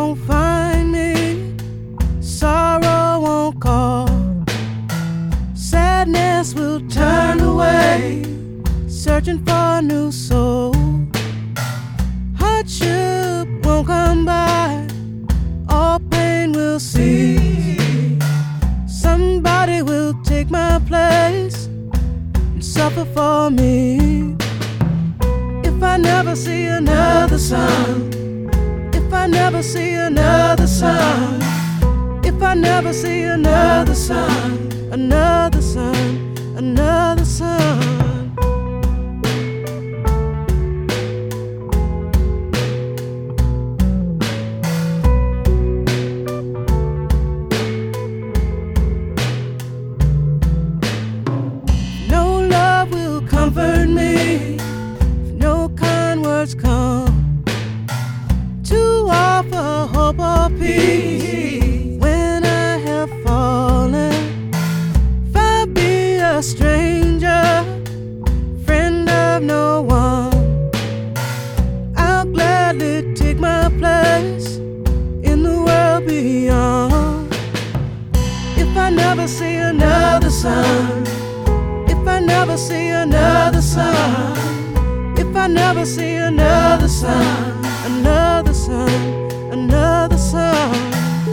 won't find me, sorrow won't call, sadness will turn away, searching for a new soul. Hardship won't come by, all pain will cease. Somebody will take my place and suffer for me. If I never see another sun, if I never see another sun, if I never see another sun, another sun, another sun. No love will comfort me, no kind words come to offer hope or peace. When I have fallen, if I be a stranger, friend of no one, I'll gladly take my place in the world beyond. If I never see another sun, if I never see another sun, if I never see another sun, another sun, another sun.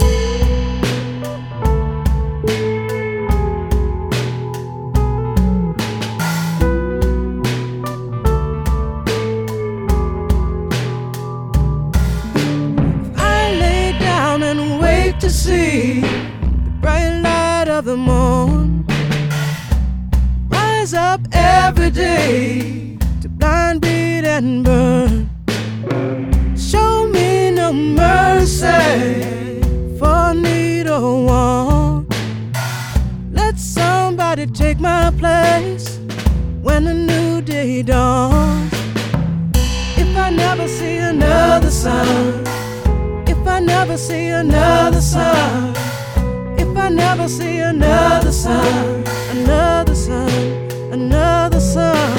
I lay down and wait to see the bright light of the morn rise up every day to blind beat and burn. Show me no mercy for need or want. Let somebody take my place when a new day dawns. If I never see another sun, if I never see another sun, if I never see another sun, another sun, another sun.